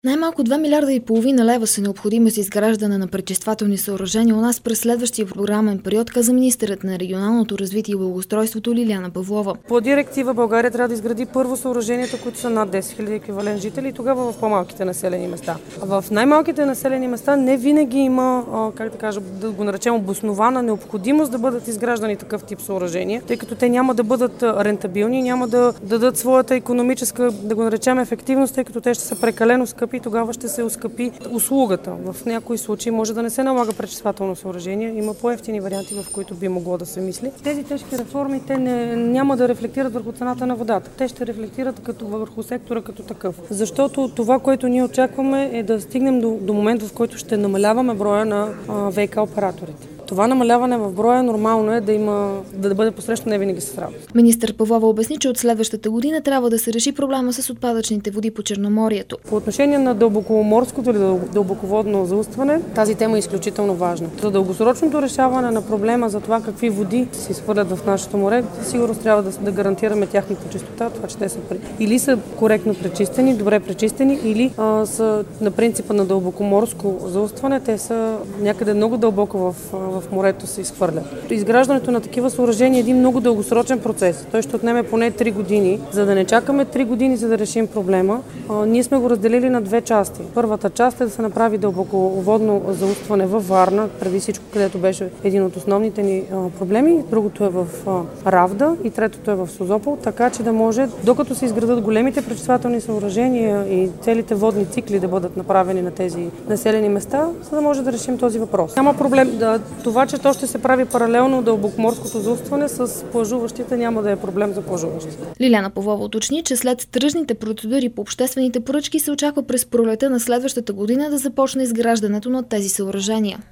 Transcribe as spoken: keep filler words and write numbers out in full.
Най-малко два милиарда и половина лева са необходими за изграждане на пречиствателни съоръжения у нас през следващия програмен период, каза министърът на регионалното развитие и благоустройството Лиляна Павлова. По директива България трябва да изгради първо съоръженията, които са над десет хиляди еквивалент жители, и тогава в по-малките населени места. В най-малките населени места не винаги има, как да кажа, да го наречем обоснована необходимост да бъдат изграждани такъв тип съоръжения, тъй като те няма да бъдат рентабилни, няма да дадат своята икономическа, да го наречем, ефективност, тъй като те ще са прекалено скъпи и тогава ще се оскъпи услугата. В някои случаи може да не се налага пречиствателно съоръжение, има по-евтини варианти, в които би могло да се мисли. Тези тежки реформи те не, няма да рефлектират върху цената на водата. Те ще рефлектират като върху сектора като такъв. Защото това, което ние очакваме, е да стигнем до, до момент, в който ще намаляваме броя на ВиК операторите. Това намаляване в броя нормално е да има да бъде посрещано не винаги с работа. Министър Павлова обясни, че от следващата година трябва да се реши проблема с отпадъчните води по Черноморието. По отношение на дълбокоморското или дълбоководно заустване, тази тема е изключително важна. За дългосрочното решаване на проблема за това какви води се изхвърлят в нашето море, сигурно трябва да, да гарантираме тяхната чистота, това че те са или са коректно пречистени, добре пречистени, или а, са на принципа на дълбокоморско заустване, те са някъде много дълбоко в, в в морето се изхвърлят. Изграждането на такива съоръжения е един много дългосрочен процес. Той ще отнеме поне три години. За да не чакаме три години, за да решим проблема, а, ние сме го разделили на две части. Първата част е да се направи дълбоководно заустване във Варна, преди всичко, където беше един от основните ни а, проблеми. Другото е в а, Равда и третото е в Созопол, така че да може, докато се изградат големите пречиствателни съоръжения и целите водни цикли да бъдат направени на тези населени места, за да може да решим този въпрос. Няма проблем да това, че то ще се прави паралелно дълбокоморското заустване с плажуващите, няма да е проблем за плажуващите. Лиляна Павлова уточни, че след тръжните процедури по обществените поръчки се очаква през пролета на следващата година да започне изграждането на тези съоръжения.